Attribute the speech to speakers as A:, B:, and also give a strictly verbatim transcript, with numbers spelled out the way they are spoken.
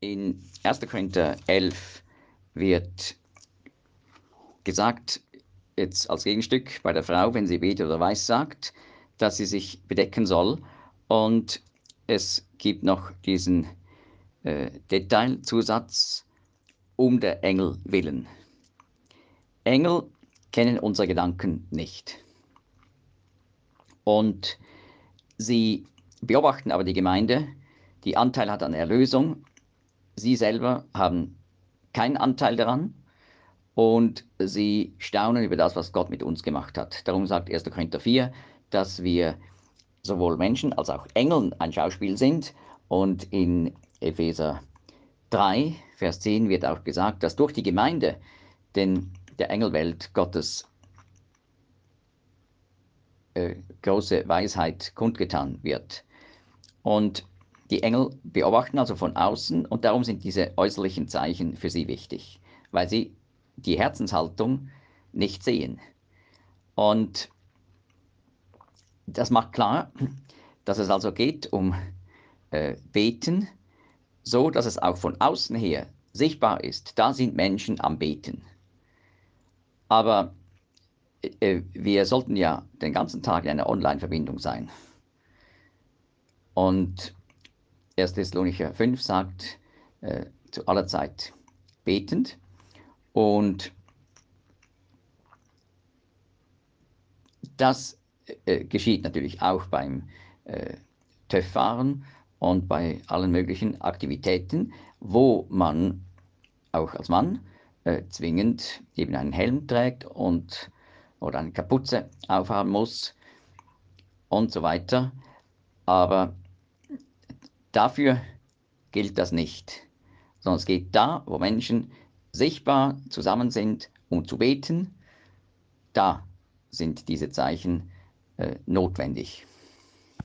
A: In erster Korinther elf wird gesagt, jetzt als Gegenstück bei der Frau, wenn sie betet oder weissagt, dass sie sich bedecken soll. Und es gibt noch diesen äh, Detailzusatz, um der Engel willen. Engel kennen unsere Gedanken nicht. Und sie beobachten aber die Gemeinde, die Anteil hat an Erlösung. Sie selber haben keinen Anteil daran und sie staunen über das, was Gott mit uns gemacht hat. Darum sagt erster Korinther vier, dass wir sowohl Menschen als auch Engeln ein Schauspiel sind. Und in Epheser drei, Vers zehn wird auch gesagt, dass durch die Gemeinde denn der Engelwelt Gottes äh, große Weisheit kundgetan wird. Und die Engel beobachten also von außen und darum sind diese äußerlichen Zeichen für sie wichtig, weil sie die Herzenshaltung nicht sehen. Und das macht klar, dass es also geht um äh, Beten, so dass es auch von außen her sichtbar ist. Da sind Menschen am Beten. Aber äh, wir sollten ja den ganzen Tag in einer Online-Verbindung sein. Und erster Thessalonicher fünf sagt, äh, zu aller Zeit betend. Und das äh, geschieht natürlich auch beim äh, TÜV-Fahren und bei allen möglichen Aktivitäten, wo man auch als Mann äh, zwingend eben einen Helm trägt und oder eine Kapuze aufhaben muss und so weiter. Aber dafür gilt das nicht, sondern es geht da, wo Menschen sichtbar zusammen sind, um zu beten, da sind diese Zeichen äh, notwendig.